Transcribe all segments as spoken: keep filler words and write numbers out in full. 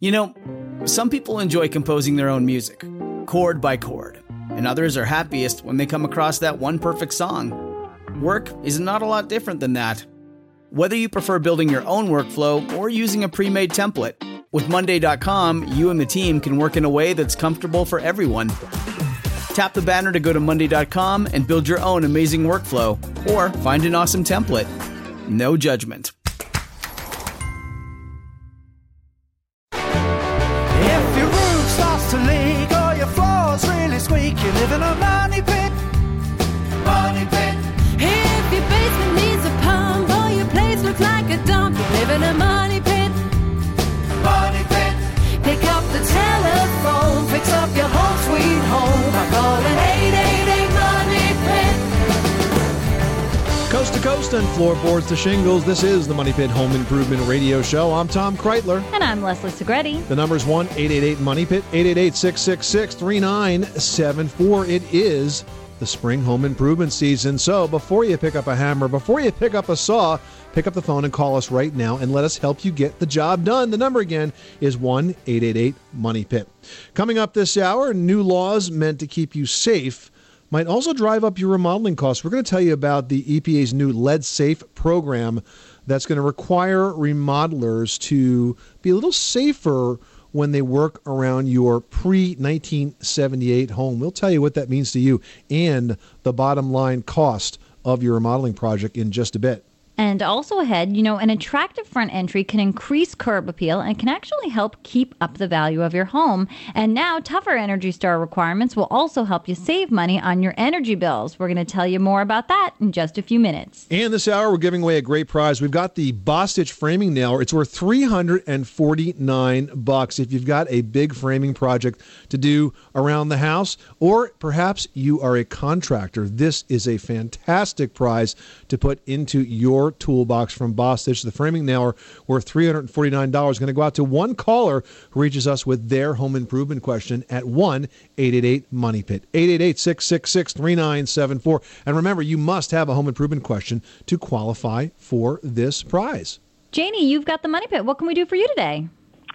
You know, some people enjoy composing their own music, chord by chord, and others are happiest when they come across that one perfect song. Work is not a lot different than that. Whether you prefer building your own workflow or using a pre-made template, with Monday dot com, you and the team can work in a way that's comfortable for everyone. Tap the banner to go to Monday dot com and build your own amazing workflow, or find an awesome template. No judgment. If your roof starts to leak or your floor's really squeak, you live in a money pit. Money pit. If your basement needs a pump or your place looks like a dump, you live in a money pit. Money pit. Pick up the telephone, fix up your home sweet home by calling eight eight eight money pit. Coast to coast and floorboards to shingles, this is the Money Pit Home Improvement Radio Show. I'm Tom Kreitler. And I'm Leslie Segretti. The number is one eight eight eight money pit, eight eight eight, six six six, three nine seven four. It is the spring home improvement season. So before you pick up a hammer, before you pick up a saw, pick up the phone and call us right now and let us help you get the job done. The number again is one eight eight eight money pit. Coming up this hour, new laws meant to keep you safe might also drive up your remodeling costs. We're going to tell you about the E P A's new Lead Safe program that's going to require remodelers to be a little safer when they work around your pre nineteen seventy-eight home. We'll tell you what that means to you and the bottom line cost of your remodeling project in just a bit. And also ahead, you know, an attractive front entry can increase curb appeal and can actually help keep up the value of your home. And now tougher Energy Star requirements will also help you save money on your energy bills. We're going to tell you more about that in just a few minutes. And this hour, we're giving away a great prize. We've got the Bostitch framing nailer. It's worth three hundred forty-nine bucks if you've got a big framing project to do around the house, or perhaps you are a contractor. This is a fantastic prize to put into your toolbox from Bostitch. The framing nailer worth three hundred forty-nine dollars. Going to go out to one caller who reaches us with their home improvement question at one eight eight eight money pit, eight eight eight, six six six, three nine seven four. And remember, you must have a home improvement question to qualify for this prize. Janie, you've got the Money Pit. What can we do for you today?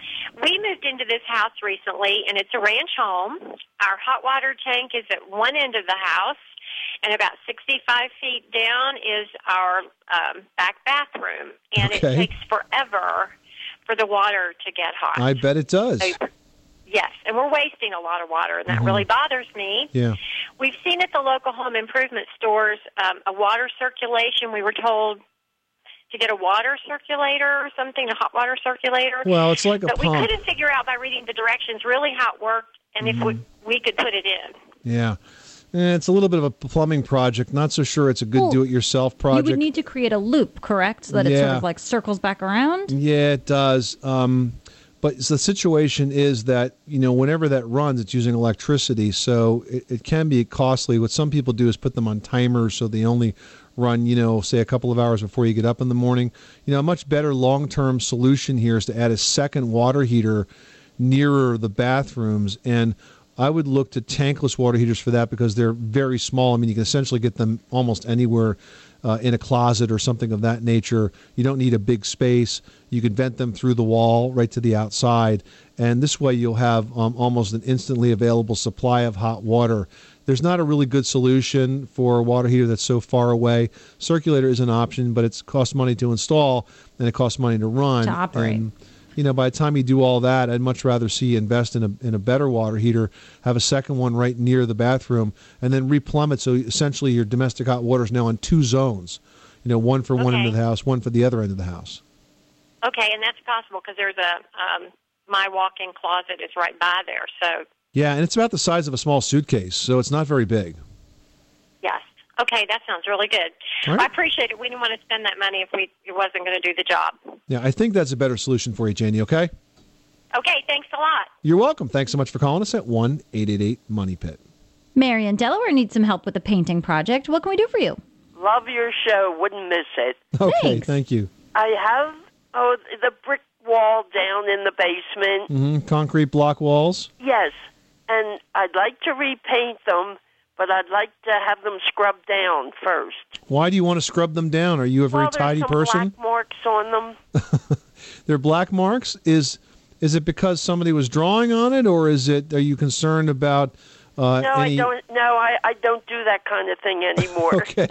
We moved into this house recently, and it's a ranch home. Our hot water tank is at one end of the house, and about sixty-five feet down is our um, back bathroom. And Okay. it takes forever for the water to get hot. I bet it does. So, yes, and we're wasting a lot of water, and that Mhm. really bothers me. Yeah. We've seen at the local home improvement stores um, a water circulation. We were told to get a water circulator or something, a hot water circulator. Well, it's like a but pump. we couldn't figure out by reading the directions really how it worked and if we, we could put it in. Yeah. Eh, It's a little bit of a plumbing project. Not so sure it's a good Well, do-it-yourself project. You would need to create a loop, correct? So that it sort Yeah. of like circles back around? Yeah, it does. Um, but the situation is that, you know, whenever that runs, it's using electricity, so it, it can be costly. What some people do is put them on timers so they only run, you know, say a couple of hours before you get up in the morning. You know, a much better long-term solution here is to add a second water heater nearer the bathrooms, and I would look to tankless water heaters for that because they're very small. I mean, you can essentially get them almost anywhere uh, in a closet or something of that nature. You don't need a big space. You can vent them through the wall right to the outside, and this way you'll have um, almost an instantly available supply of hot water. There's not a really good solution for a water heater that's so far away. Circulator is an option, but it costs money to install and it costs money to run. To operate. And, you know, by the time you do all that, I'd much rather see you invest in a in a better water heater, have a second one right near the bathroom, and then replumb it. So essentially your domestic hot water is now on two zones. You know, one for one Okay. end of the house, one for the other end of the house. Okay, and that's possible because there's a um, my walk-in closet is right by there. So Yeah, and it's about the size of a small suitcase, so it's not very big. yes, okay, that sounds really good. All right. I appreciate it. We didn't want to spend that money if we it wasn't going to do the job. Yeah, I think that's a better solution for you, Janie, okay? Okay, thanks a lot. You're welcome. Thanks so much for calling us at one eight eight eight money pit. Mary in Delaware needs some help with a painting project. What can we do for you? Love your show. Wouldn't miss it. Okay, Thanks. thank you. I have oh the brick wall down in the basement. hmm Concrete block walls? Yes, and I'd like to repaint them, but I'd like to have them scrubbed down first. Why do you want to scrub them down? Are you a very well, tidy there's some person? black marks on them. They're black marks. Is Is it because somebody was drawing on it, or is it? Are you concerned about? Uh, no, any... I don't. No, I, I don't do that kind of thing anymore. Okay.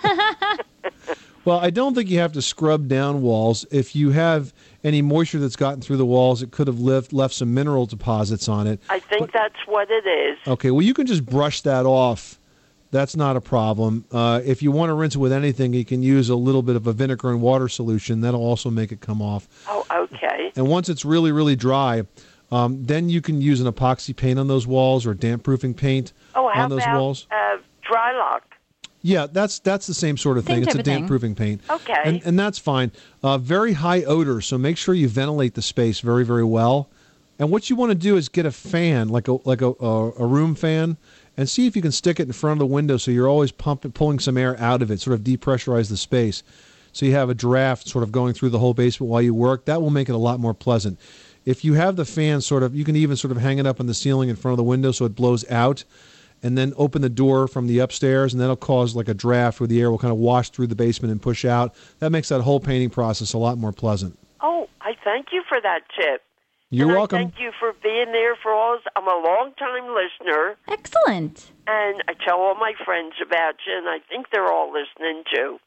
Well, I don't think you have to scrub down walls. If you have any moisture that's gotten through the walls, it could have left left some mineral deposits on it. I think but, that's what it is. Okay. Well, you can just brush that off. That's not a problem. Uh, if you want to rinse it with anything, you can use a little bit of a vinegar and water solution. That'll also make it come off. Oh, okay. And once it's really, really dry, um, then you can use an epoxy paint on those walls or damp-proofing paint oh, how on those about, walls. Uh, dry lock? Yeah, that's that's the same sort of Same thing. It's type a of thing. damp-proofing paint. Okay. And, and that's fine. Uh, very high odor, so make sure you ventilate the space very, very well. And what you want to do is get a fan, like a like a, a, a room fan, and see if you can stick it in front of the window so you're always pumping, pulling some air out of it, sort of depressurize the space. So you have a draft sort of going through the whole basement while you work. That will make it a lot more pleasant. If you have the fan sort of, you can even sort of hang it up on the ceiling in front of the window so it blows out, and then open the door from the upstairs, and that'll cause like a draft where the air will kind of wash through the basement and push out. That makes that whole painting process a lot more pleasant. Oh, I thank you for that tip. You're and welcome. I thank you for being there for all. I'm a long-time listener. Excellent. And I tell all my friends about you, and I think they're all listening too.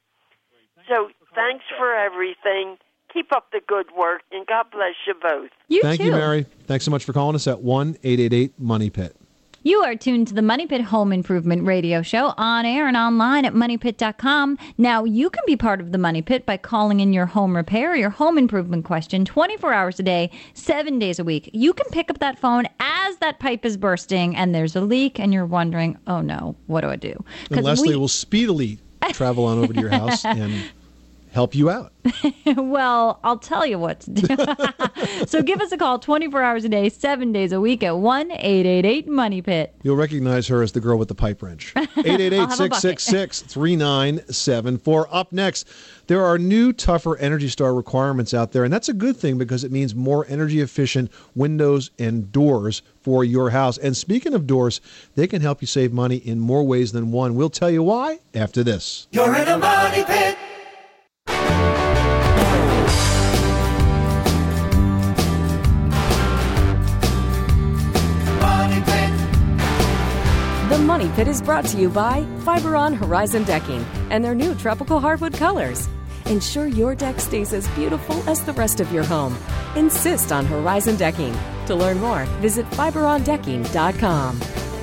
So thanks for everything. Keep up the good work, and God bless you both. You Thank too. you, Mary. Thanks so much for calling us at one eight eight eight money pit. You are tuned to the Money Pit Home Improvement Radio Show on air and online at money pit dot com. Now, you can be part of the Money Pit by calling in your home repair or your home improvement question twenty-four hours a day, seven days a week. You can pick up that phone as that pipe is bursting and there's a leak and you're wondering, oh no, what do I do? And Leslie we... will speedily travel on over to your house and help you out. Well, I'll tell you what to do. So give us a call twenty-four hours a day, seven days a week at one eight eight eight money pit. You'll recognize her as the girl with the pipe wrench. eight eight eight, six six six, three nine seven four. Up next, there are new, tougher Energy Star requirements out there, and that's a good thing because it means more energy-efficient windows and doors for your house. And speaking of doors, they can help you save money in more ways than one. We'll tell you why after this. You're in a money pit. The Money Pit is brought to you by Fiberon Horizon Decking and their new tropical hardwood colors. Ensure your deck stays as beautiful as the rest of your home. Insist on Horizon Decking. To learn more, visit fiberon decking dot com.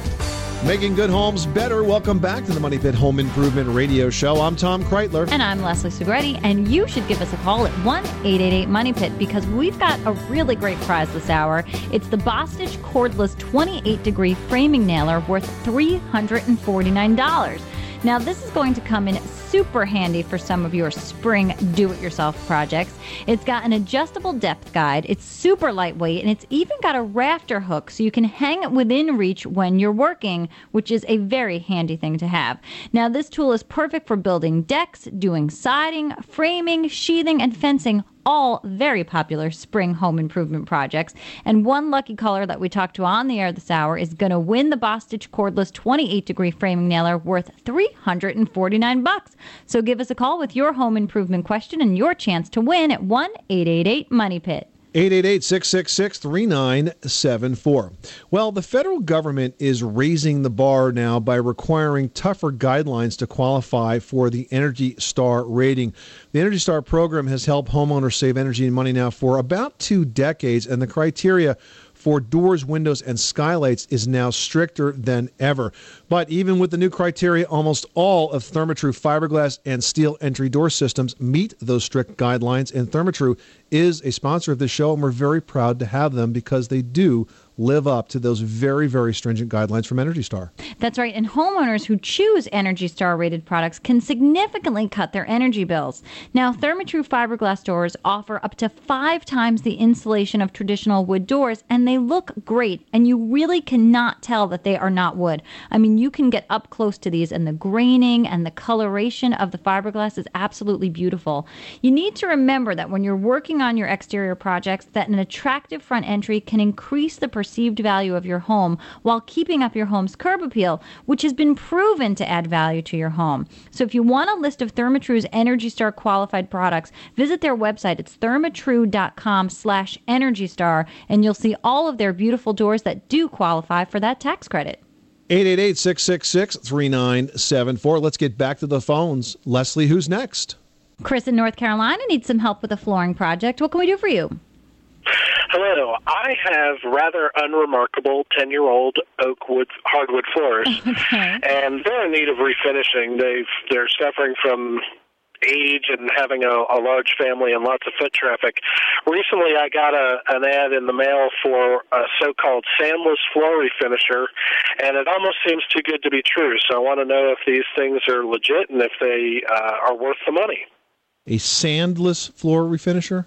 Making good homes better. Welcome back to the Money Pit Home Improvement Radio Show. I'm Tom Kreitler. And I'm Leslie Segretti, and you should give us a call at one eight eight eight money pit because we've got a really great prize this hour. It's the Bostitch cordless twenty-eight degree framing nailer worth three hundred forty-nine dollars. Now, this is going to come in super handy for some of your spring do-it-yourself projects. It's got an adjustable depth guide, it's super lightweight, and it's even got a rafter hook so you can hang it within reach when you're working, which is a very handy thing to have. Now, this tool is perfect for building decks, doing siding, framing, sheathing, and fencing, all very popular spring home improvement projects. And one lucky caller that we talked to on the air this hour is going to win the Bostitch cordless twenty-eight degree framing nailer worth three hundred forty-nine bucks. So give us a call with your home improvement question and your chance to win at one eight eight eight money pit. eight eight eight, six six six, three nine seven four. Well, the federal government is raising the bar now by requiring tougher guidelines to qualify for the Energy Star rating. The Energy Star program has helped homeowners save energy and money now for about two decades, and the criteria for doors, windows, and skylights is now stricter than ever. But even with the new criteria, almost all of Therma-Tru fiberglass and steel entry door systems meet those strict guidelines, and Therma-Tru is a sponsor of this show, and we're very proud to have them because they do live up to those very, very stringent guidelines from Energy Star. That's right, and homeowners who choose Energy Star rated products can significantly cut their energy bills. Now, Therma-Tru fiberglass doors offer up to five times the insulation of traditional wood doors, and they look great, and you really cannot tell that they are not wood. I mean, you can get up close to these, and the graining and the coloration of the fiberglass is absolutely beautiful. You need to remember that when you're working on your exterior projects, that an attractive front entry can increase the percentage perceived value of your home while keeping up your home's curb appeal, which has been proven to add value to your home. So if you want a list of Therma-Tru's Energy Star qualified products, visit their website. It's thermatru.com slash Energy Star, and you'll see all of their beautiful doors that do qualify for that tax credit. eight eight eight, six six six, three nine seven four. Let's get back to the phones. Leslie, who's next? Chris in North Carolina needs some help with a flooring project. What can we do for you? Hello. I have rather unremarkable ten-year-old oak wood hardwood floors, Okay. and they're in need of refinishing. They've they're suffering from age and having a, a large family and lots of foot traffic. Recently, I got a, an ad in the mail for a so-called sandless floor refinisher, and it almost seems too good to be true. So I want to know if these things are legit and if they uh, are worth the money. A sandless floor refinisher?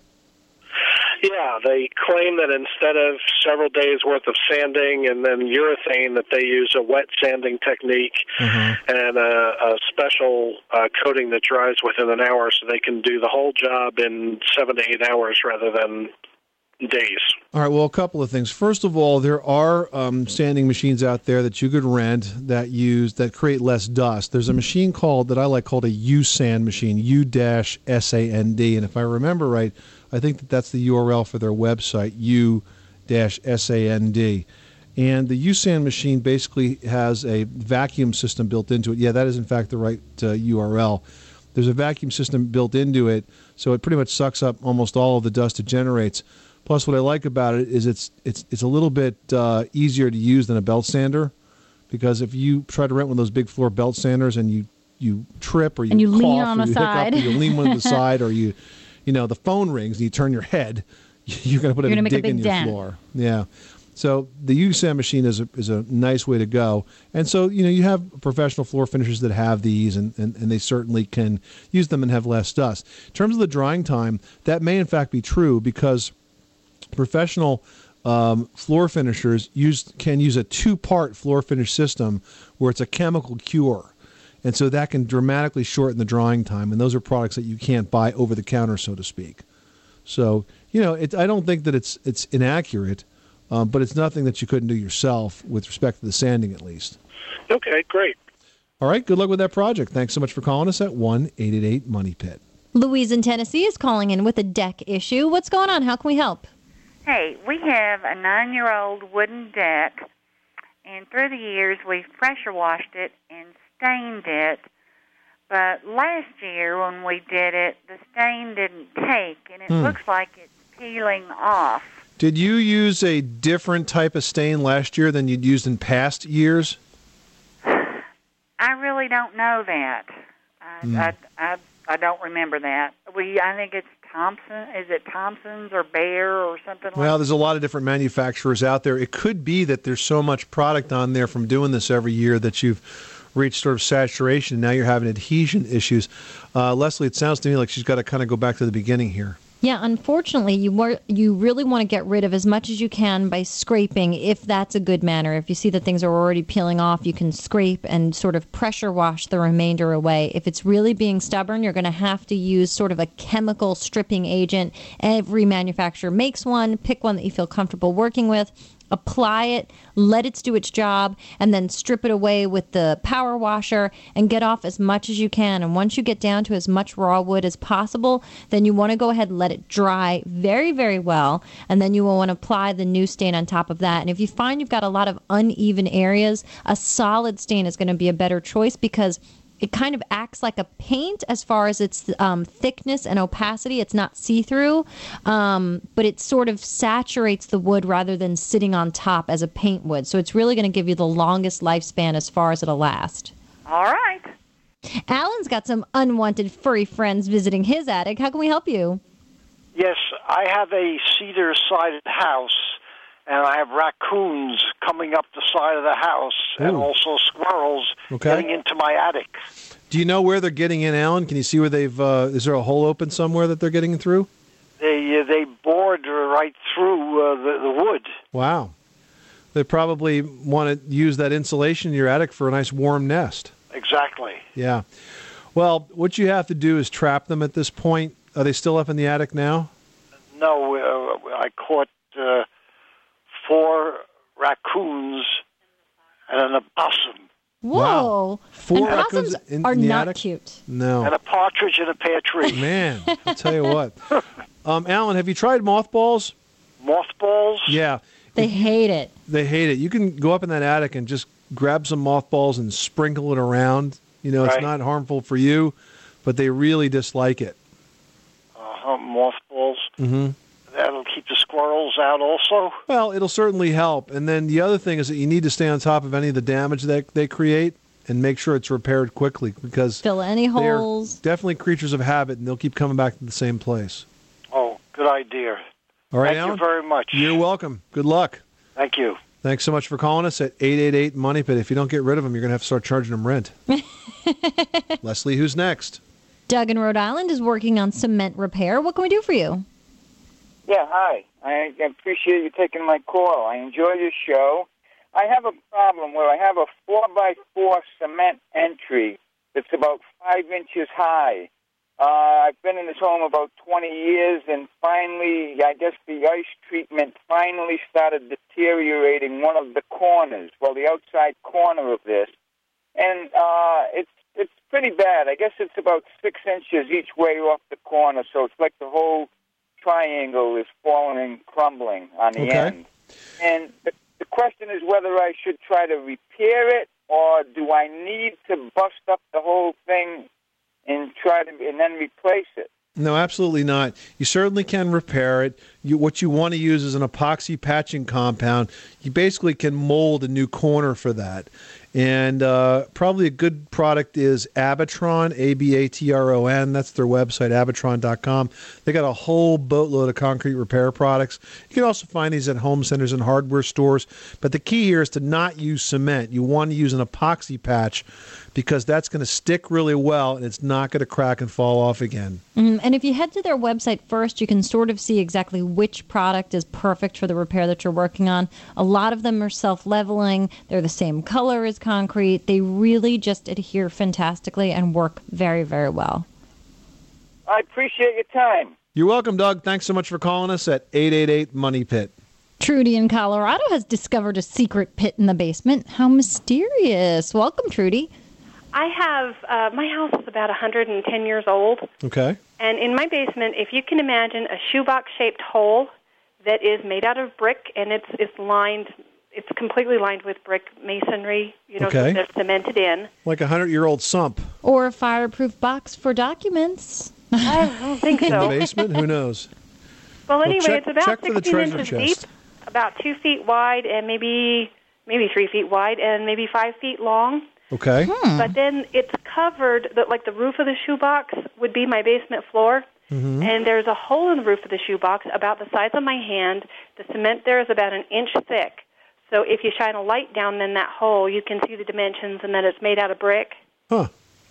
Yeah, they claim that instead of several days worth of sanding and then urethane, that they use a wet sanding technique Uh-huh. and a, a special uh, coating that dries within an hour, so they can do the whole job in seven to eight hours rather than days. All right, well, a couple of things. First of all, there are um, sanding machines out there that you could rent that use that create less dust. There's a machine called that I like called a U-Sand machine, U S A N D, and if I remember right, I think that that's the U R L for their website, U S A N D. And the U-Sand machine basically has a vacuum system built into it. Yeah, that is in fact the right uh, U R L. There's a vacuum system built into it, so it pretty much sucks up almost all of the dust it generates. Plus, what I like about it is it's it's it's a little bit uh, easier to use than a belt sander, because if you try to rent one of those big floor belt sanders and you, you trip or you, And you cough lean on or the you side. hiccup or you lean one to the side or you, you know, the phone rings and you turn your head, you're going to put You're a gonna make a dig in big your dent. floor. Yeah. So the U-Sand machine is a, is a nice way to go. And so, you know, you have professional floor finishers that have these, and, and, and they certainly can use them and have less dust. In terms of the drying time, that may in fact be true, because professional um, floor finishers use can use a two-part floor finish system where it's a chemical cure. And so that can dramatically shorten the drying time. And those are products that you can't buy over the counter, so to speak. So, you know, it, I don't think that it's it's inaccurate, um, but it's nothing that you couldn't do yourself with respect to the sanding, at least. Okay, great. All right, good luck with that project. Thanks so much for calling us at one eight eight eight money pit. Louise in Tennessee is calling in with a deck issue. What's going on? How can we help? Hey, we have a nine-year-old wooden deck, and through the years we've pressure washed it and stained it. But last year when we did it, the stain didn't take, and it Hmm. looks like it's peeling off. Did you use a different type of stain last year than you'd used in past years? I really don't know that. I, Hmm. I, I, I don't remember that. We, I think it's Thompson. Is it Thompson's or Bear or something Well, like there's a lot of different manufacturers out there. It could be that there's so much product on there from doing this every year that you've reached sort of saturation, and now you're having adhesion issues. Uh, Leslie, it sounds to me like she's got to kind of go back to the beginning here. Yeah, unfortunately, you were, you really want to get rid of as much as you can by scraping, if that's a good manner. If you see that things are already peeling off, you can scrape and sort of pressure wash the remainder away. If it's really being stubborn, you're going to have to use sort of a chemical stripping agent. Every manufacturer makes one. Pick one that you feel comfortable working with. Apply it, let it do its job, and then strip it away with the power washer and get off as much as you can. And once you get down to as much raw wood as possible, then you want to go ahead and let it dry very, very well. And then you will want to apply the new stain on top of that. And if you find you've got a lot of uneven areas, a solid stain is going to be a better choice, because it kind of acts like a paint as far as its um, thickness and opacity. It's not see-through, um, but it sort of saturates the wood rather than sitting on top as a paint would. So it's really going to give you the longest lifespan as far as it'll last. All right. Alan's got some unwanted furry friends visiting his attic. How can we help you? Yes, I have a cedar-sided house, and I have raccoons coming up the side of the house, and Ooh. also squirrels Okay. getting into my attic. Do you know where they're getting in, Alan? Can you see where they've, uh, is there a hole open somewhere that they're getting through? They uh, they bored right through uh, the, the wood. Wow. They probably want to use that insulation in your attic for a nice warm nest. Exactly. Yeah. Well, what you have to do is trap them at this point. Are they still up in the attic now? No, uh, I caught uh, four raccoons, and an opossum. Whoa. Four and raccoons possums in- are in the not attic? cute. No. And a partridge in a pear tree. Man, I'll tell you what. Um, Alan, have you tried mothballs? Mothballs? Yeah. They hate it. They hate it. You can go up in that attic and just grab some mothballs and sprinkle it around. You know, it's Right. not harmful for you, but they really dislike it. Uh-huh, mothballs. Mm-hmm. That'll keep the squirrels out also. Well, it'll certainly help. And then the other thing is that you need to stay on top of any of the damage that they create and make sure it's repaired quickly because Fill any they're holes. definitely creatures of habit, and they'll keep coming back to the same place. Oh, good idea. All right, Thank Alan? you very much. You're welcome. Good luck. Thank you. Thanks so much for calling us at eight eight eight money pit. If you don't get rid of them, you're going to have to start charging them rent. Leslie, who's next? Doug in Rhode Island is working on cement repair. What can we do for you? Yeah, hi. I appreciate you taking my call. I enjoy your show. I have a problem where I have a four by four cement entry that's about five inches high. Uh, I've been in this home about twenty years, and finally, I guess the ice treatment finally started deteriorating one of the corners, well, the outside corner of this. And uh, it's it's pretty bad. I guess it's about six inches each way off the corner, so it's like the whole triangle is falling and crumbling on the Okay. end. And the, the question is whether I should try to repair it, or do I need to bust up the whole thing and try to and then replace it? No, absolutely not. You certainly can repair it. You, what you want to use is an epoxy patching compound. You basically can mold a new corner for that. And uh, probably a good product is Abatron, A B A T R O N. That's their website, abatron dot com. They got a whole boatload of concrete repair products. You can also find these at home centers and hardware stores. But the key here is to not use cement. You want to use an epoxy patch because that's going to stick really well and it's not going to crack and fall off again. Mm, and if you head to their website first, you can sort of see exactly which product is perfect for the repair that you're working on. A lot of them are self-leveling. They're the same color as concrete. They really just adhere fantastically and work very, very well. I appreciate your time. You're welcome, Doug. Thanks so much for calling us at eight eight eight money pit. Trudy in Colorado has discovered a secret pit in the basement. How mysterious. Welcome, Trudy. I have, uh, my house is about one hundred ten years old, Okay. and in my basement, if you can imagine a shoebox-shaped hole that is made out of brick, and it's it's lined, it's completely lined with brick masonry, you know, Okay. so they're cemented in. Like a hundred-year-old sump Or a fireproof box for documents. I don't think in the so. basement. Who knows? Well, anyway, check- it's about check for the sixteen treasure inches chest. deep, about two feet wide, and maybe maybe three feet wide, and maybe five feet long. Okay. But then it's covered, the, like the roof of the shoebox would be my basement floor, Mhm. and there's a hole in the roof of the shoebox about the size of my hand. The cement there is about an inch thick. So if you shine a light down in that hole, you can see the dimensions and that it's made out of brick. Huh.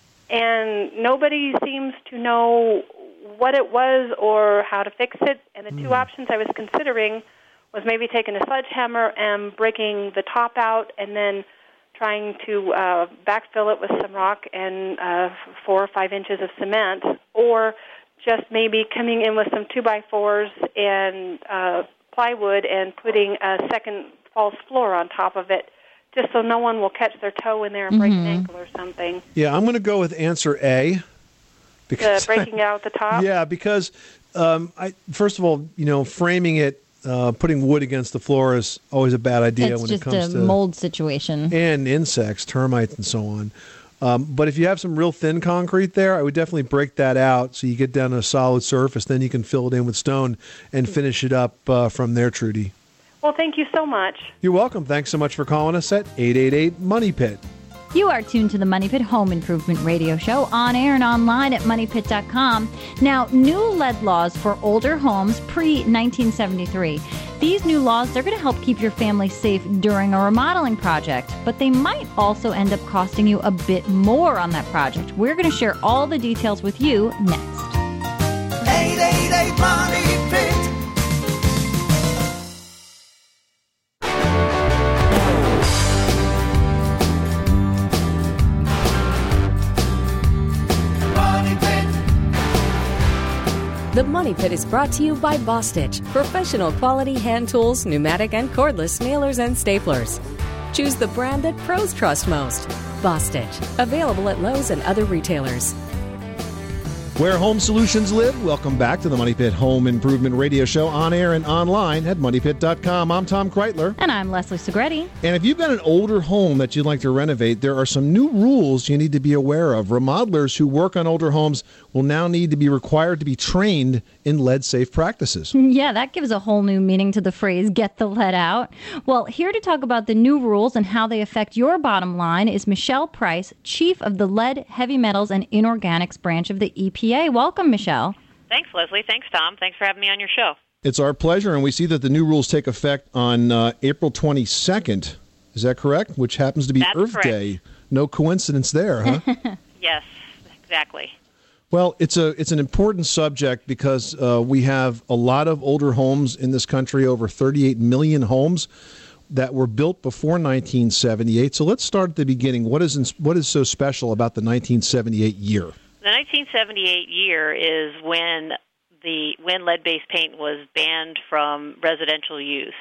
And nobody seems to know what it was or how to fix it. And the two options I was considering was maybe taking a sledgehammer and breaking the top out and then trying to uh, backfill it with some rock and uh, four or five inches of cement, or just maybe coming in with some two-by-fours and uh, plywood and putting a second false floor on top of it, just so no one will catch their toe in there and break an ankle or something. Yeah, I'm going to go with answer A. The breaking out the top? Yeah, because um, I first of all, you know, framing it, uh, putting wood against the floor is always a bad idea It's when just it comes a to mold situation. and insects, termites, and so on. Um, but if you have some real thin concrete there, I would definitely break that out so you get down to a solid surface. Then you can fill it in with stone and finish it up uh, from there, Trudy. Well, thank you so much. You're welcome. Thanks so much for calling us at eight eight eight money pit. You are tuned to the Money Pit Home Improvement Radio Show on air and online at money pit dot com. Now, new lead laws for older homes pre nineteen seventy-three. These new laws, they're going to help keep your family safe during a remodeling project, but they might also end up costing you a bit more on that project. We're going to share all the details with you next. eight eight eight money pit. The Money Pit is brought to you by Bostitch, professional quality hand tools, pneumatic and cordless nailers and staplers. Choose the brand that pros trust most. Bostitch, available at Lowe's and other retailers. Where home solutions live, welcome back to the Money Pit Home Improvement Radio Show, on air and online at money pit dot com. I'm Tom Kreitler. And I'm Leslie Segretti. And if you've got an older home that you'd like to renovate, there are some new rules you need to be aware of. Remodelers who work on older homes will now need to be required to be trained in lead-safe practices. Yeah, that gives a whole new meaning to the phrase, get the lead out. Well, here to talk about the new rules and how they affect your bottom line is Michelle Price, Chief of the Lead, Heavy Metals, and Inorganics branch of the E P A. Welcome, Michelle. Thanks, Leslie. Thanks, Tom. Thanks for having me on your show. It's our pleasure, and we see that the new rules take effect on uh, April twenty-second. Is that correct? Which happens to be That's Earth correct. Day. No coincidence there, huh? Yes, exactly. Well, it's a it's an important subject because uh, we have a lot of older homes in this country, over thirty-eight million homes that were built before nineteen seventy-eight. So let's start at the beginning. What is in, what is so special about the nineteen seventy-eight year? The nineteen seventy-eight year is when the when lead-based paint was banned from residential use.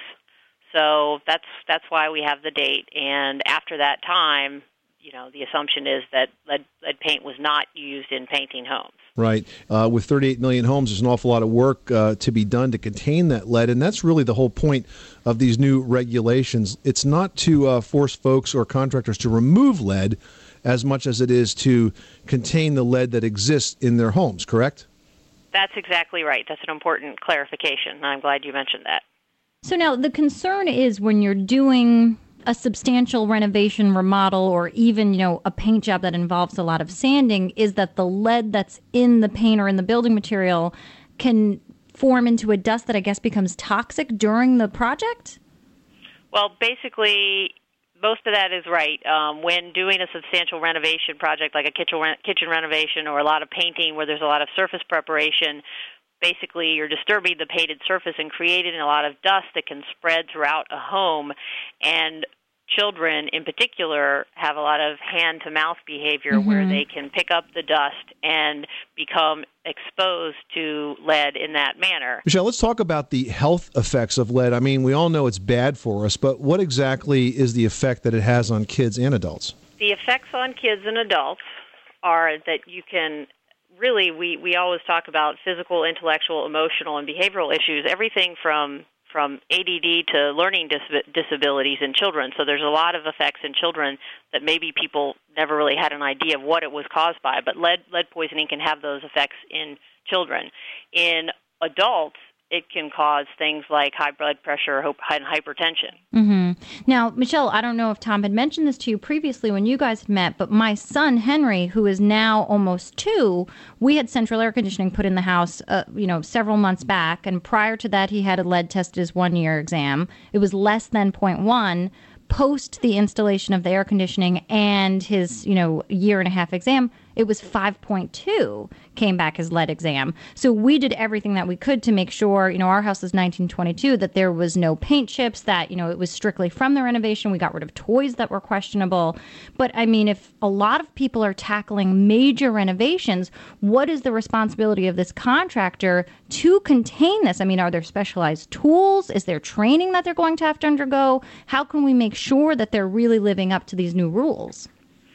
So that's that's why we have the date. And after that time, you know, the assumption is that lead, lead paint was not used in painting homes. Right. Uh, with thirty-eight million homes, there's an awful lot of work uh, to be done to contain that lead, and that's really the whole point of these new regulations. It's not to uh, force folks or contractors to remove lead as much as it is to contain the lead that exists in their homes, correct? That's exactly right. That's an important clarification, and I'm glad you mentioned that. So now the concern is when you're doing a substantial renovation, remodel, or even, you know, a paint job that involves a lot of sanding, is that the lead that's in the paint or in the building material can form into a dust that I guess becomes toxic during the project? Well, basically, most of that is right. Um, when doing a substantial renovation project like a kitchen re- kitchen renovation or a lot of painting where there's a lot of surface preparation, basically you're disturbing the painted surface and creating a lot of dust that can spread throughout a home. And children in particular have a lot of hand-to-mouth behavior mm-hmm. where they can pick up the dust and become exposed to lead in that manner. Michelle, let's talk about the health effects of lead. I mean, we all know it's bad for us, but what exactly is the effect that it has on kids and adults? The effects on kids and adults are that you can really, we, we always talk about physical, intellectual, emotional, and behavioral issues, everything from from A D D to learning dis- disabilities in children. So there's a lot of effects in children that maybe people never really had an idea of what it was caused by, but lead lead poisoning can have those effects in children. In adults, it can cause things like high blood pressure and hypertension. Mm-hmm. Now, Michelle, I don't know if Tom had mentioned this to you previously when you guys had met, but my son, Henry, who is now almost two, we had central air conditioning put in the house, uh, you know, several months back. And prior to that, he had a lead test at his one-year exam. It was less than zero point one. Post the installation of the air conditioning and his, you know, year and a half exam, it was five point two, came back his lead exam. So we did everything that we could to make sure, you know, our house is nineteen twenty-two, that there was no paint chips, that, you know, it was strictly from the renovation. We got rid of toys that were questionable. But, I mean, if a lot of people are tackling major renovations, what is the responsibility of this contractor to contain this? I mean, are there specialized tools? Is there training that they're going to have to undergo? How can we make sure that they're really living up to these new rules?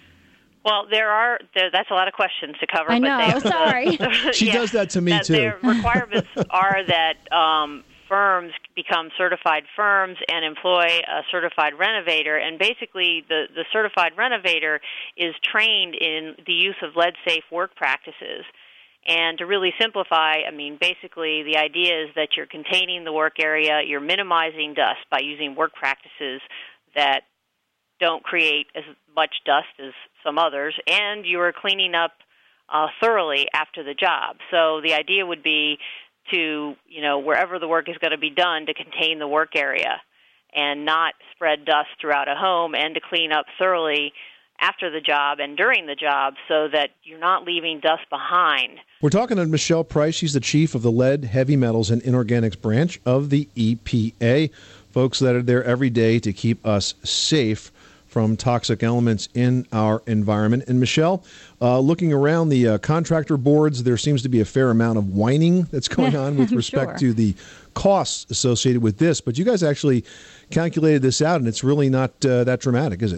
Well, there are, there, that's a lot of questions to cover. I but know, they, sorry. She yeah, does that to me, that too. Their requirements are that um, firms become certified firms and employ a certified renovator, and basically the, the certified renovator is trained in the use of lead-safe work practices. And to really simplify, I mean, basically the idea is that you're containing the work area, you're minimizing dust by using work practices that don't create as much dust as some others, and you are cleaning up uh, thoroughly after the job. So the idea would be to, you know, wherever the work is going to be done, to contain the work area and not spread dust throughout a home, and to clean up thoroughly after the job and during the job so that you're not leaving dust behind. We're talking to Michelle Price. She's the chief of the Lead, Heavy Metals, and Inorganics branch of the E P A. Folks that are there every day to keep us safe from toxic elements in our environment. And Michelle, uh, looking around the uh, contractor boards, there seems to be a fair amount of whining that's going on with respect Sure. to the costs associated with this. But you guys actually calculated this out, and it's really not uh, that dramatic, is it?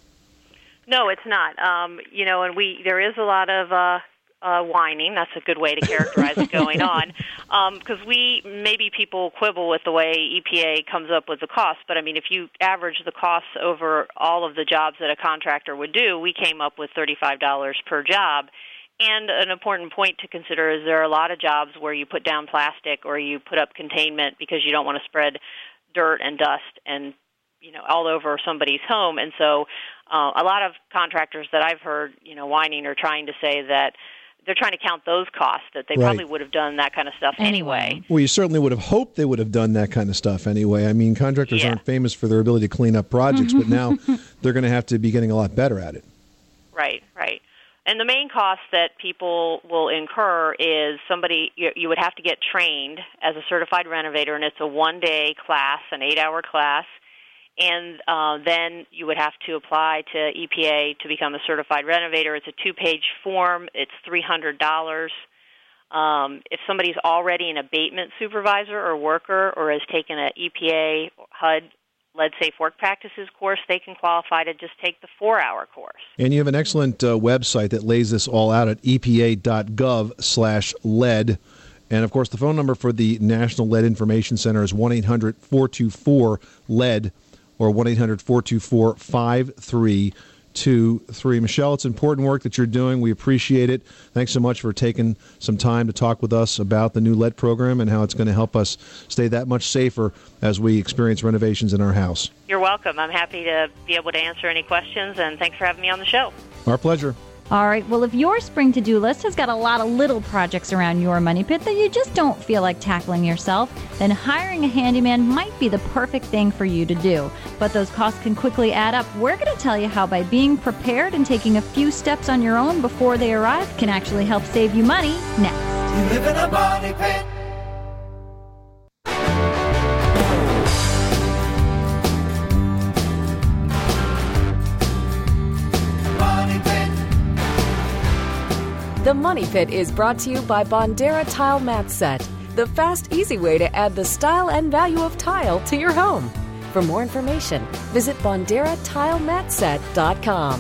No, it's not. Um, you know, and we there is a lot of uh, uh, whining. That's a good way to characterize it going on, because um, we maybe people quibble with the way E P A comes up with the cost. But I mean, if you average the costs over all of the jobs that a contractor would do, we came up with thirty-five dollars per job. And an important point to consider is there are a lot of jobs where you put down plastic or you put up containment because you don't want to spread dirt and dust and, you know, all over somebody's home. And so uh, a lot of contractors that I've heard, you know, whining or trying to say that they're trying to count those costs, that they Right. probably would have done that kind of stuff anyway. Well, you certainly would have hoped they would have done that kind of stuff anyway. I mean, contractors Yeah. aren't famous for their ability to clean up projects, but now they're going to have to be getting a lot better at it. Right, right. And the main cost that people will incur is somebody, you, you would have to get trained as a certified renovator, and it's a one-day class, an eight-hour class. And uh, then you would have to apply to E P A to become a certified renovator. It's a two-page form. It's three hundred dollars. Um, if somebody's already an abatement supervisor or worker or has taken an E P A, H U D, Lead Safe Work Practices course, they can qualify to just take the four-hour course. And you have an excellent uh, website that lays this all out at E P A dot gov slash lead. And, of course, the phone number for the National Lead Information Center is one eight hundred four two four lead or one eight hundred four two four five three two three. Michelle, it's important work that you're doing. We appreciate it. Thanks so much for taking some time to talk with us about the new lead program and how it's going to help us stay that much safer as we experience renovations in our house. You're welcome. I'm happy to be able to answer any questions, and thanks for having me on the show. Our pleasure. All right. Well, if your spring to-do list has got a lot of little projects around your money pit that you just don't feel like tackling yourself, then hiring a handyman might be the perfect thing for you to do. But those costs can quickly add up. We're going to tell you how by being prepared and taking a few steps on your own before they arrive can actually help save you money next. You live in a money pit. The Money Pit is brought to you by Bondera Tile Mat Set, the fast, easy way to add the style and value of tile to your home. For more information, visit Bondera Tile Mat Set dot com.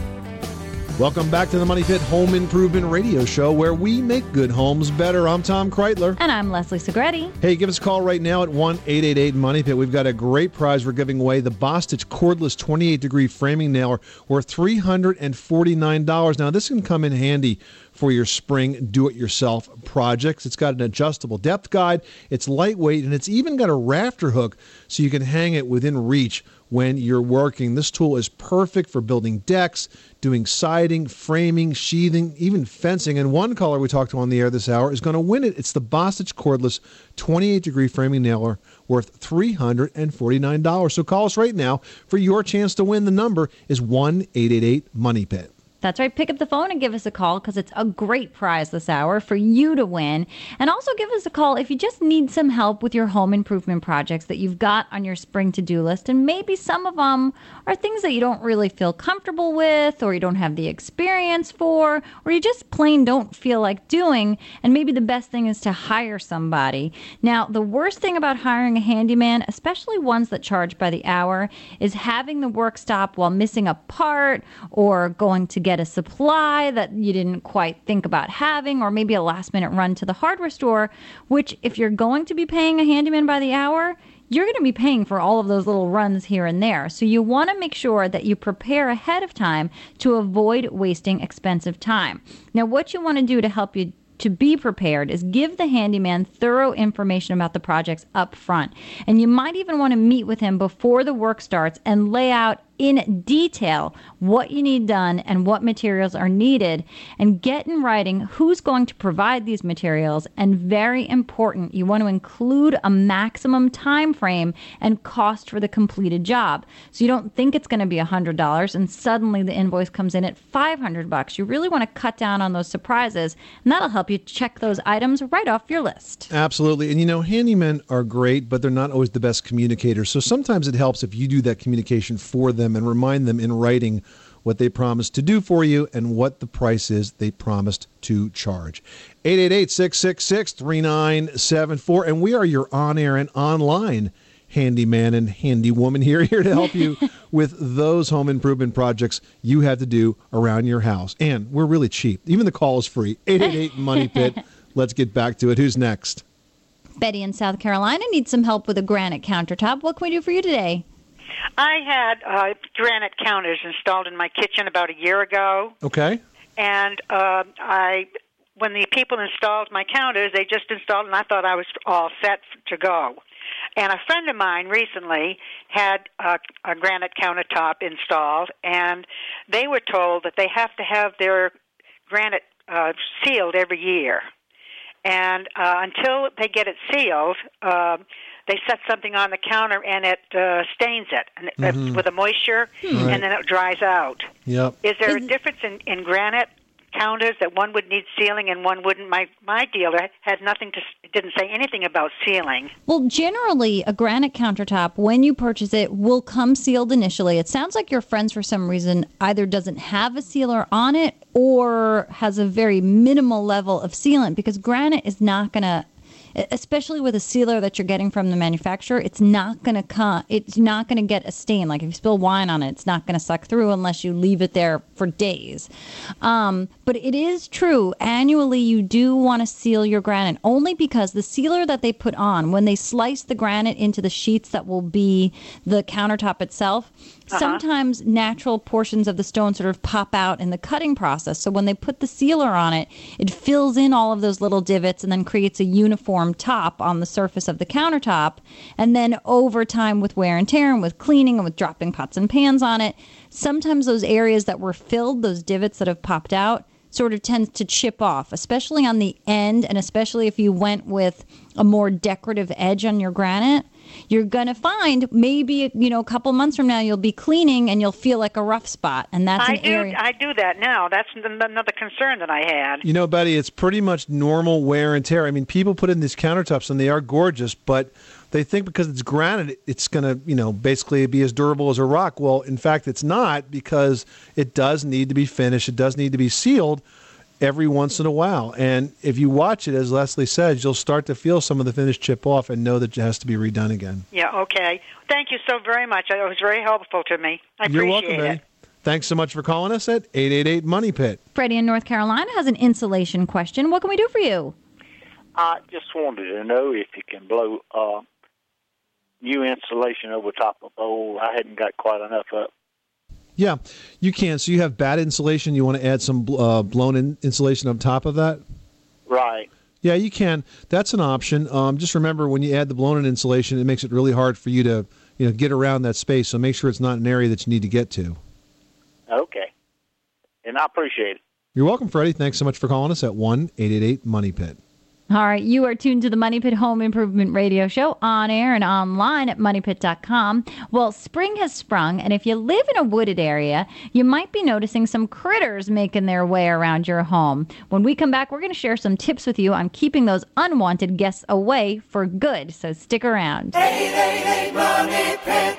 Welcome back to the Money Pit Home Improvement Radio Show, where we make good homes better. I'm Tom Kreitler. And I'm Leslie Segretti. Hey, give us a call right now at one eight eight eight money pit. We've got a great prize we're giving away, the Bostitch cordless twenty-eight degree framing nailer worth three hundred forty-nine dollars. Now, this can come in handy for your spring do-it-yourself projects. It's got an adjustable depth guide, it's lightweight, and it's even got a rafter hook so you can hang it within reach when you're working. This tool is perfect for building decks, doing siding, framing, sheathing, even fencing. And one caller we talked to on the air this hour is going to win it. It's the Bostitch cordless twenty-eight degree framing nailer worth three hundred forty-nine dollars. So call us right now for your chance to win. The number is one eight eight eight money pit. That's right. Pick up the phone and give us a call because it's a great prize this hour for you to win. And also give us a call if you just need some help with your home improvement projects that you've got on your spring to-do list. And maybe some of them are things that you don't really feel comfortable with, or you don't have the experience for, or you just plain don't feel like doing. And maybe the best thing is to hire somebody. Now, the worst thing about hiring a handyman, especially ones that charge by the hour, is having the work stop while missing a part or going to get a supply that you didn't quite think about having, or maybe a last minute run to the hardware store, which if you're going to be paying a handyman by the hour, you're going to be paying for all of those little runs here and there. So you want to make sure that you prepare ahead of time to avoid wasting expensive time. Now, what you want to do to help you to be prepared is give the handyman thorough information about the projects up front. And you might even want to meet with him before the work starts and lay out in detail what you need done and what materials are needed, and get in writing who's going to provide these materials. And very important, you want to include a maximum time frame and cost for the completed job. So you don't think it's going to be one hundred dollars and suddenly the invoice comes in at five hundred bucks. You really want to cut down on those surprises, and that'll help you check those items right off your list. Absolutely. And you know, handymen are great, but they're not always the best communicators. So sometimes it helps if you do that communication for them them and remind them in writing what they promised to do for you and what the price is they promised to charge. eight eight eight, six six six, three nine seven four. And we are your on-air and online handyman and handy woman here, here to help you with those home improvement projects you have to do around your house. And we're really cheap. Even the call is free. eight eight eight, money pit. Let's get back to it. Who's next? Betty in South Carolina needs some help with a granite countertop. What can we do for you today? I had uh, granite counters installed in my kitchen about a year ago. Okay. And uh, I, when the people installed my counters, they just installed, and I thought I was all set to go. And a friend of mine recently had a, a granite countertop installed, and they were told that they have to have their granite uh, sealed every year. And uh, until they get it sealed, uh, they set something on the counter and it uh, stains it and it, Mm-hmm. with the moisture, Right. and then it dries out. Yep. Is there a difference in, in granite counters that one would need sealing and one wouldn't? My my dealer had nothing to didn't say anything about sealing. Well, generally, a granite countertop, when you purchase it, will come sealed initially. It sounds like your friends, for some reason, either doesn't have a sealer on it or has a very minimal level of sealant, because granite is not going to, especially with a sealer that you're getting from the manufacturer, it's not going to come, it's not going to get a stain. Like if you spill wine on it, it's not going to suck through unless you leave it there for days. Um, but it is true, annually you do want to seal your granite, only because the sealer that they put on, when they slice the granite into the sheets that will be the countertop itself, Uh-huh. sometimes natural portions of the stone sort of pop out in the cutting process. So when they put the sealer on it, it fills in all of those little divots and then creates a uniform top on the surface of the countertop. And then over time, with wear and tear and with cleaning and with dropping pots and pans on it, sometimes those areas that were filled, those divots that have popped out, sort of tends to chip off, especially on the end, and especially if you went with a more decorative edge on your granite. You're going to find maybe, you know, a couple months from now you'll be cleaning and you'll feel like a rough spot, and that's I an do. area. I do that now. That's n- another concern that I had. You know, Betty, it's pretty much normal wear and tear. I mean, people put in these countertops and they are gorgeous, but they think because it's granite, it's going to, you know, basically be as durable as a rock. Well, in fact, it's not, because it does need to be finished. It does need to be sealed every once in a while. And if you watch it, as Leslie said, you'll start to feel some of the finish chip off and know that it has to be redone again. Yeah, okay. Thank you so very much. It was very helpful to me. I You're appreciate welcome, Betty. it. Thanks so much for calling us at eight eight eight, money pit. Freddie in North Carolina has an insulation question. What can we do for you? I just wanted to know if you can blow uh, new insulation over top of old. I hadn't got quite enough up. Yeah, you can. So you have bad insulation. You want to add some uh, blown in insulation on top of that? Right. Yeah, you can. That's an option. Um, just remember, when you add the blown in insulation, it makes it really hard for you to, you know, get around that space. So make sure it's not an area that you need to get to. Okay. And I appreciate it. You're welcome, Freddie. Thanks so much for calling us at one eight eight eight, money pit. All right, you are tuned to the Money Pit Home Improvement Radio Show, on air and online at money pit dot com. Well, spring has sprung, and if you live in a wooded area, you might be noticing some critters making their way around your home. When we come back, we're going to share some tips with you on keeping those unwanted guests away for good, so stick around. eight eight eight, money pit.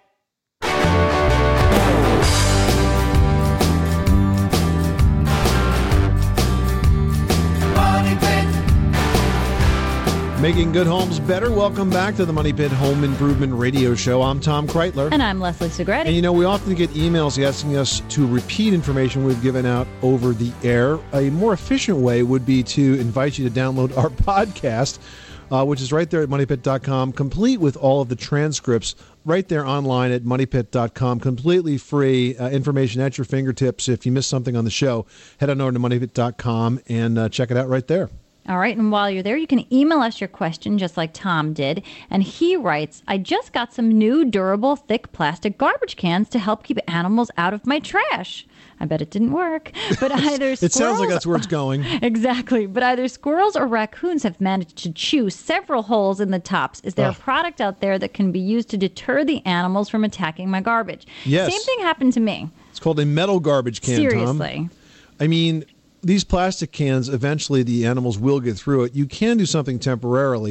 Making good homes better. Welcome back to the Money Pit Home Improvement Radio Show. I'm Tom Kreitler. And I'm Leslie Segretti. And you know, we often get emails asking us to repeat information we've given out over the air. A more efficient way would be to invite you to download our podcast, uh, which is right there at money pit dot com, complete with all of the transcripts right there online at money pit dot com, completely free uh, information at your fingertips. If you missed something on the show, head on over to money pit dot com and uh, check it out right there. All right, and while you're there, you can email us your question just like Tom did. And he writes, I just got some new durable, thick plastic garbage cans to help keep animals out of my trash. I bet it didn't work. But either It sounds like that's where it's going. Exactly. But either squirrels or raccoons have managed to chew several holes in the tops. Is there Ugh. a product out there that can be used to deter the animals from attacking my garbage? Yes. Same thing happened to me. It's called a metal garbage can, Tom. Seriously. I mean, these plastic cans, eventually the animals will get through it. You can do something temporarily.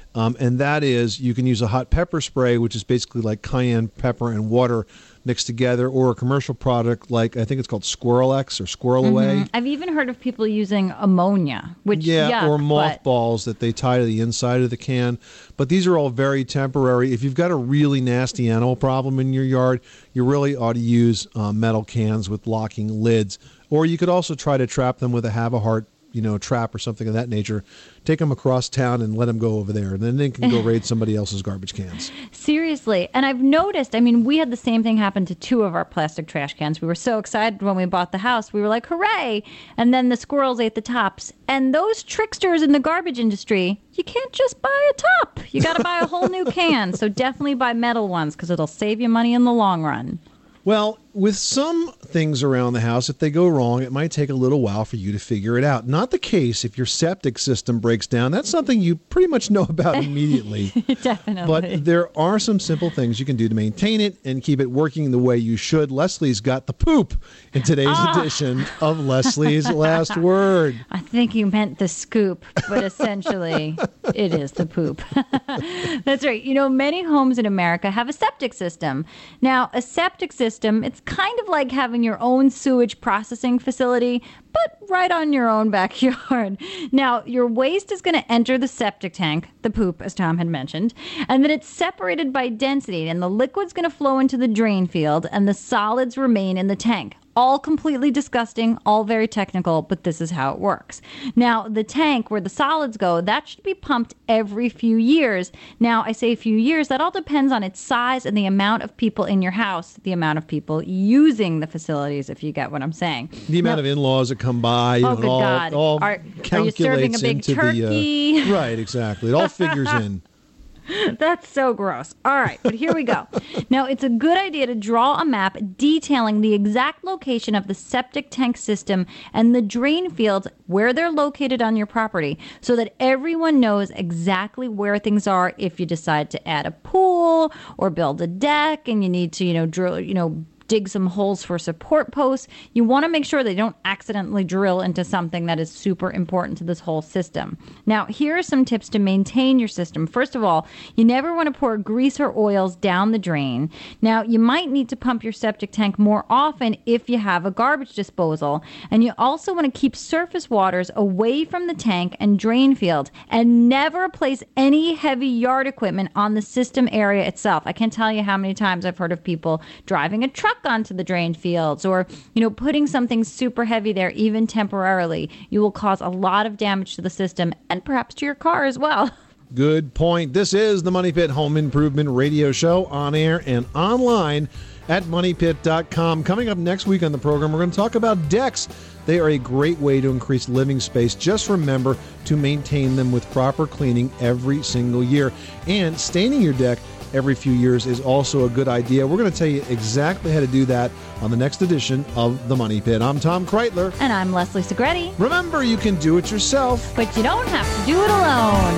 Um, and that is you can use a hot pepper spray, which is basically like cayenne pepper and water mixed together, or a commercial product like I think it's called Squirrel X or Squirrel Mm-hmm. Away. I've even heard of people using ammonia, which Yeah, yuck, or but- mothballs that they tie to the inside of the can. But these are all very temporary. If you've got a really nasty animal problem in your yard, you really ought to use uh, metal cans with locking lids. Or you could also try to trap them with a Have-A-Heart, you know, trap or something of that nature. Take them across town and let them go over there. And then they can go raid somebody else's garbage cans. Seriously. And I've noticed, I mean, we had the same thing happen to two of our plastic trash cans. We were so excited when we bought the house. We were like, hooray. And then the squirrels ate the tops. And those tricksters in the garbage industry, you can't just buy a top. You got to buy a whole new can. So definitely buy metal ones because it'll save you money in the long run. Well, with some things around the house, if they go wrong, it might take a little while for you to figure it out. Not the case if your septic system breaks down. That's something you pretty much know about immediately. Definitely. But there are some simple things you can do to maintain it and keep it working the way you should. Leslie's got the poop in today's Ah. edition of Leslie's Last Word. I think you meant the scoop, but essentially it is the poop. That's right. You know, many homes in America have a septic system. Now, a septic system, it's kind of like having your own sewage processing facility, but right on your own backyard. Now, your waste is going to enter the septic tank, the poop, as Tom had mentioned, and then it's separated by density, and the liquid's going to flow into the drain field, and the solids remain in the tank. All completely disgusting, all very technical, but this is how it works. Now, the tank where the solids go, that should be pumped every few years. Now, I say a few years, that all depends on its size and the amount of people in your house, the amount of people using the facilities, if you get what I'm saying. The amount Now, of in-laws that come by, you Oh, know, good it all, God. all Are- are you calculates serving a big into turkey? the uh, right, exactly. It all figures in. That's so gross. All right, but here we go. Now, it's a good idea to draw a map detailing the exact location of the septic tank system and the drain fields where they're located on your property so that everyone knows exactly where things are if you decide to add a pool or build a deck and you need to, you know, drill, you know, dig some holes for support posts. You want to make sure they don't accidentally drill into something that is super important to this whole system. Now, here are some tips to maintain your system. First of all, you never want to pour grease or oils down the drain. Now, you might need to pump your septic tank more often if you have a garbage disposal. And you also want to keep surface waters away from the tank and drain field, and never place any heavy yard equipment on the system area itself. I can't tell you how many times I've heard of people driving a truck onto the drain fields or, you know, putting something super heavy there, even temporarily. You will cause a lot of damage to the system and perhaps to your car as well. Good point. This is the Money Pit Home Improvement Radio Show, on air and online at money pit dot com. Coming up next week on the program, we're going to talk about decks. They are a great way to increase living space. Just remember to maintain them with proper cleaning every single year. And staining your deck every few years is also a good idea. We're going to tell you exactly how to do that on the next edition of The Money Pit. I'm Tom Kreitler. And I'm Leslie Segretti. Remember, you can do it yourself, but you don't have to do it alone.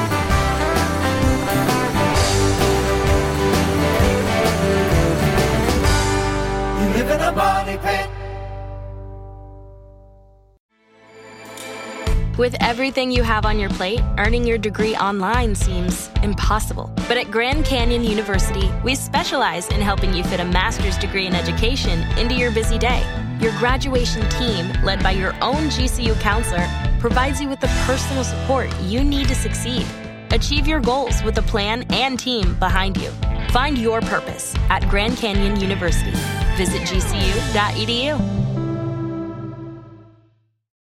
You live in a money pit. With everything you have on your plate, earning your degree online seems impossible. But at Grand Canyon University, we specialize in helping you fit a master's degree in education into your busy day. Your graduation team, led by your own G C U counselor, provides you with the personal support you need to succeed. Achieve your goals with a plan and team behind you. Find your purpose at Grand Canyon University. Visit G C U dot E D U.